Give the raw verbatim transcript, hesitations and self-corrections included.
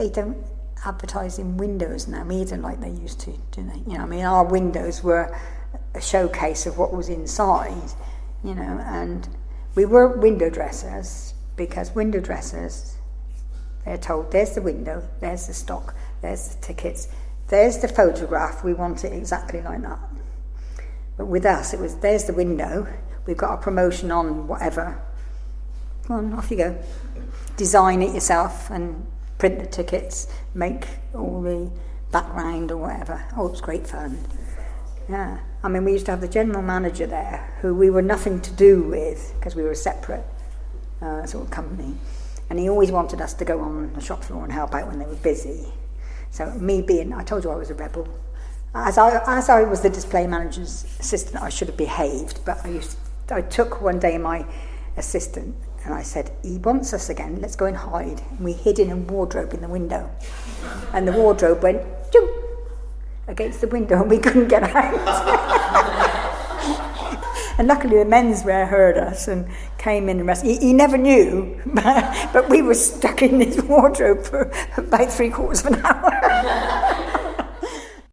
they don't advertise in windows now either like they used to, do they? You know, I mean, our windows were a showcase of what was inside, you know, and we were window dressers because window dressers, they're told, there's the window, there's the stock, there's the tickets, there's the photograph, we want it exactly like that. But with us, it was, there's the window, we've got a promotion on whatever. Come on, off you go. Design it yourself and print the tickets, make all the background or whatever. Oh, it was great fun. Yeah. I mean, we used to have the general manager there, who we were nothing to do with, because we were a separate uh, sort of company. And he always wanted us to go on the shop floor and help out when they were busy. So me being, I told you I was a rebel. As I as I was the display manager's assistant, I should have behaved, but I used to, I took one day my assistant and I said, he wants us again, let's go and hide. And we hid in a wardrobe in the window. And the wardrobe went, Choo! Against the window, and we couldn't get out. And luckily the menswear heard us and came in and rescued. He, he never knew, but, but we were stuck in this wardrobe for about three quarters of an hour.